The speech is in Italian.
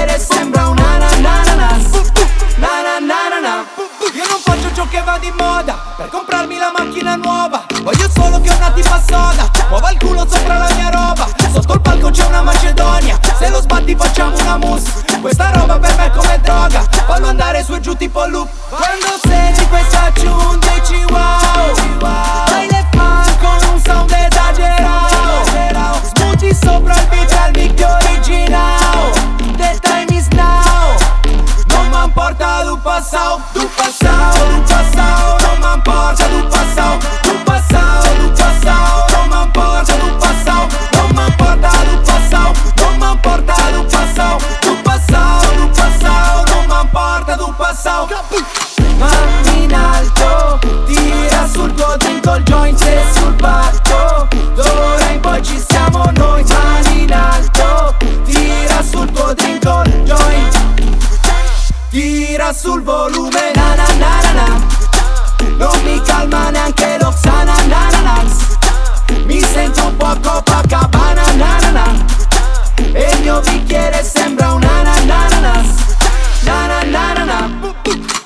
bicchiere sembra un ananas. Io non faccio ciò che va di moda per comprarmi la macchina nuova. Voglio solo che una tipa soda muova il culo sopra la mia roba. Sotto il palco c'è una Macedonia, se lo sbatti facciamo una mousse. Questa roba per me è come droga, fallo andare su e giù tipo loop. Quando senti questa tune dici wow, fai le fan con un sound esagerato. Sputi sopra il beat al mic originale. The time is now. Non m'importa du passao, non m'importa du passao, non m'importa du passao, non m'importa du passao, non m'importa du passao, non m'importa du passao. Mani in alto, tira sul tuo drink col joint e sul patto. D'ora in poi ci siamo noi. Mani in alto, tira sul tuo drink col joint, tira sul volume, na na na na na. Non mi calma neanche lo Xananas. Mi sento un po' Copacabana, na na na. E il mio bicchiere sembra un ananas, na na na na na.